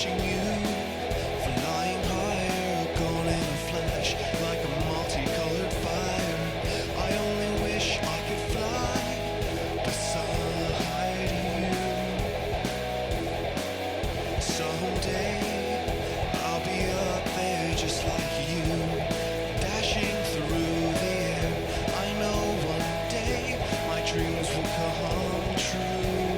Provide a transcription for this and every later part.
watching you flying higher, gone in a flash like a multicolored fire. I only wish I could fly beside you. Someday I'll be up there just like you, dashing through the air. I know one day my dreams will come true.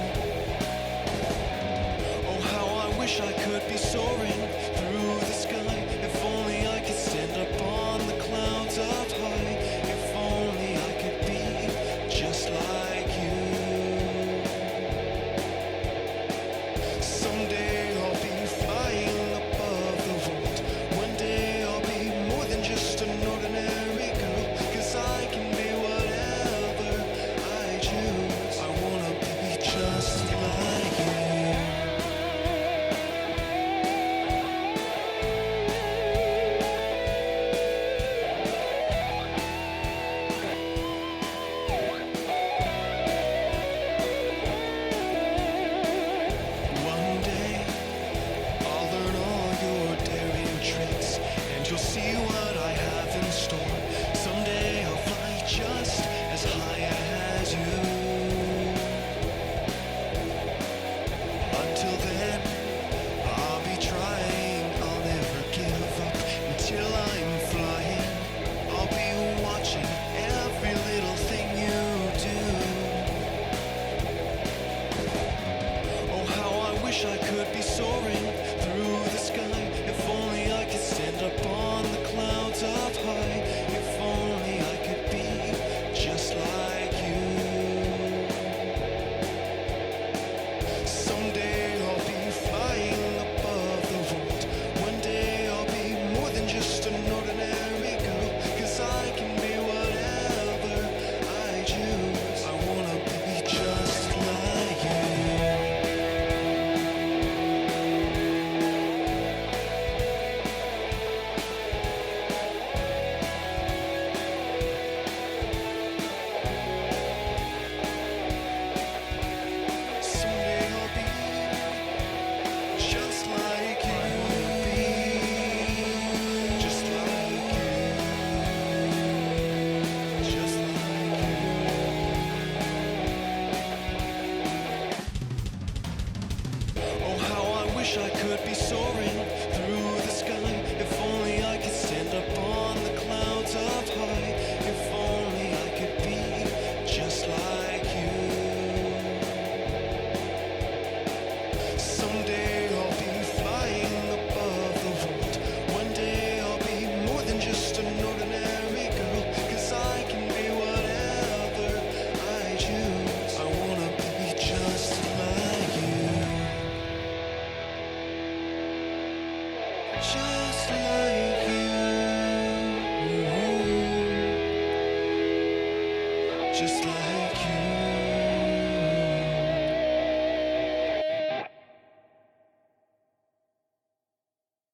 Oh, how I wish I could be soaring through the sky. If only I could stand up on the clouds up high. If only I could be just like you. Someday I'll be flying above the world. One day I'll be more than just an ordinary girl, 'cause I can be whatever I choose. I wanna be just like you. One day I'll learn all your daring tricks, and you'll see what I have in store. Someday I'll fly just as high as you. Until then, I'll be trying, I'll never give up until I'm flying. I'll be watching every little thing you do. Oh, how I wish I could be soaring through the sky. If only I could stand up on the clouds up high. If only I could be just like you. Someday I'll be flying above the world. One day I'll be more than just an ordinary girl, 'cause I can be whatever I choose. I wanna be just like you. Someday I'll be just like you. Just like you. Just like you. Oh, how I wish I could be soaring through the sky. If only I could stand up on the clouds up high. If only I could be just like you. Someday I'll be flying above the world. One day I'll be more than just an ordinary girl, 'cause I can be whatever I choose. I wanna be just like you. Just like you. Just like you.